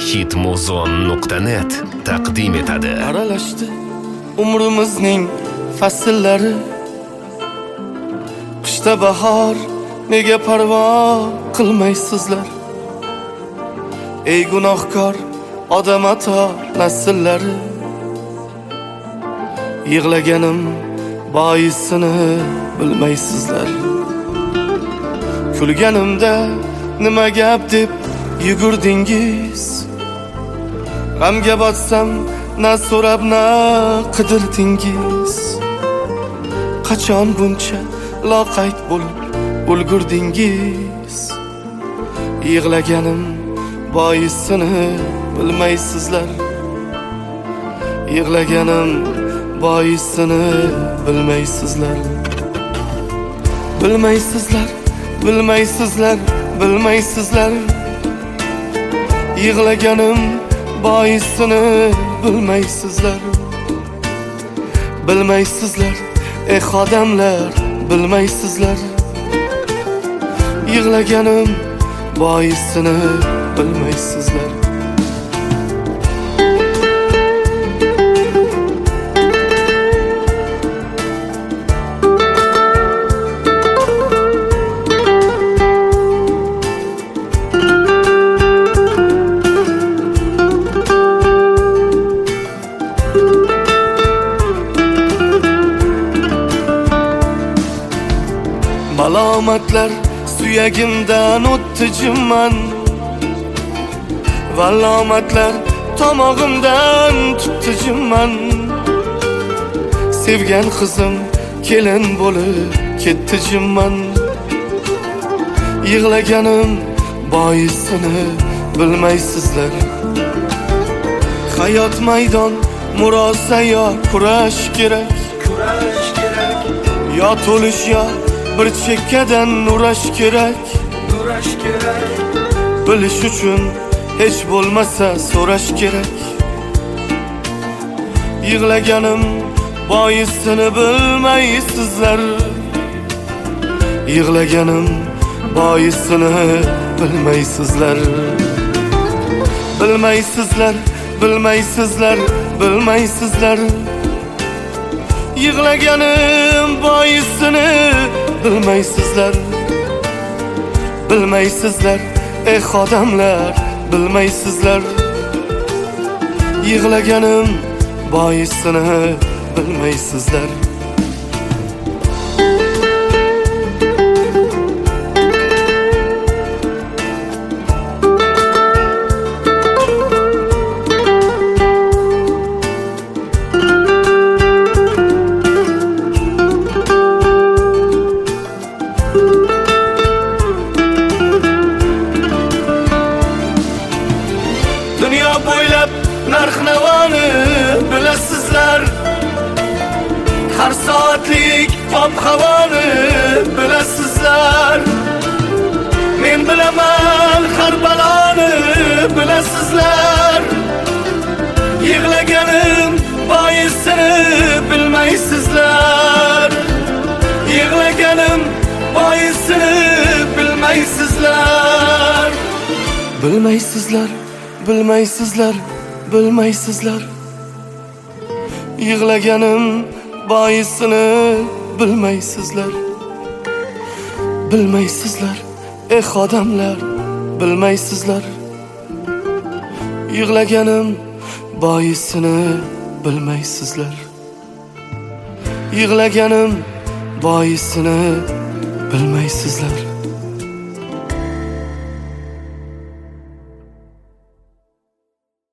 hitmuzon.net taqdim etadi. Aralashdi umrimizning fasllari, qishda bahor nega parvo qilmaysizlar? Ey gunohkor odam ato nasllari, yig'laganim boisini bilmaysizlar. Kulganimda nima gap deb yugurdingiz, g'amga botsam na so'rab na qidirdingiz. Qachon buncha loqayd bo'lib ulgurdingiz? Yig'laganim boisini bilmaysizlar. Yig'laganim boisini bilmaysizlar. Bilmaysizlar, bilmaysizlar, bilmaysizlar. Yig'laganim boisini bilmaysizlar. Bilmaysizlar, odamlar, bilmaysizlar. Yig'laganim boisini bilmaysizlar. Malomatlar suyagimdan o'tdi jimman, valomatlar tomog'imdan tutdi jimman. Sevgan qizim kelin bo'lib ketdi jimman. Yig'laganim boisini bilmaysizlar. Hayot maydon murosa yo kurash kerak, yo to'lish yo bir chekkadan nurash kerak. Bilish uchun hech bo'lmasa so'rash kerak. Yig'laganim boisini bilmaysizlar. Yig'laganim boisini bilmaysizlar. Bilmaysizlar, bilmaysizlar, bilmaysizlar. Yig'laganim boisini bilmaysizlar. Bilmaysizlar, odamlar, bilmaysizlar. Yig'laganim boisini bilmaysizlar. Dunyo bo'ylab narx-navoni bilasizlar. Har soatlik ob-havoni bilasizlar. Men bilaman har baloni bilasizlar. Yig'laganim boisini bilmaysizlar. Yig'laganim boisini bilmaysizlar. Bilmaysizlar, bilmaysizlar, bilmaysizlar. Yig'laganim boisini bilmaysizlar. Bilmaysizlar, odamlar, bilmaysizlar. Yig'laganim boisini bilmaysizlar. Yig'laganim boisini bilmaysizlar.